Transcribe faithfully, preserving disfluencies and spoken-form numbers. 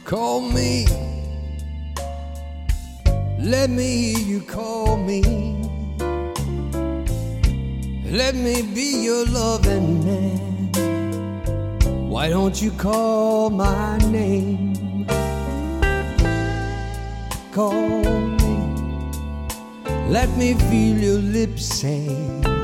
Call me, let me hear you call me. Let me be your loving man. Why don't you call my name? Call me, let me feel your lips say